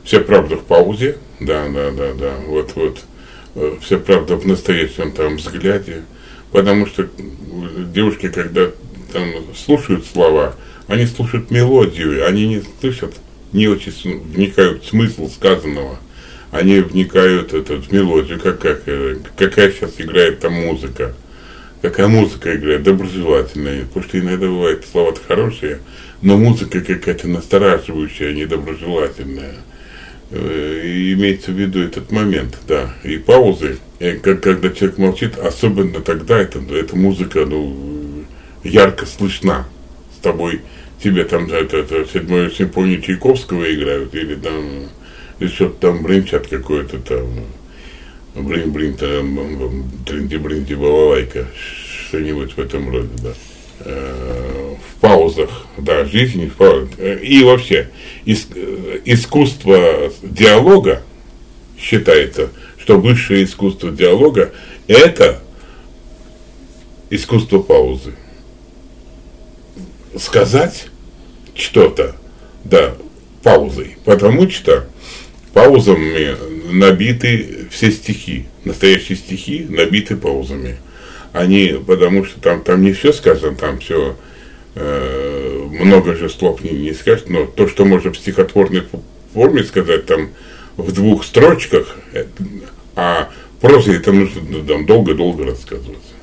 Вся правда в паузе, да, вот, вся правда в настоящем там взгляде, потому что девушки, когда там слушают слова, они слушают мелодию, они не слышат, не очень вникают в смысл сказанного, они вникают в мелодию, какая сейчас играет там музыка, какая музыка играет, доброжелательная, потому что иногда бывают слова-то хорошие, но музыка какая-то настораживающая, недоброжелательная. И имеется в виду этот момент, да, и паузы, когда человек молчит, особенно тогда эта музыка, ярко слышна с тобой, тебе там седьмую симфонию Чайковского играют, или там, или что-то там бренчат какое-то там, тринди-бринди, балалайка, что-нибудь в этом роде, да. В паузах, да, жизни, в паузах. И вообще, искусство диалога, считается, что высшее искусство диалога – это искусство паузы. Сказать что-то, да, паузой, потому что паузами набиты все стихи, настоящие стихи набиты паузами. Потому что там не все сказано, там все, много же слов не скажешь, но то, что можно в стихотворной форме сказать, там в 2 строчках, а прозе это нужно там долго-долго рассказывать.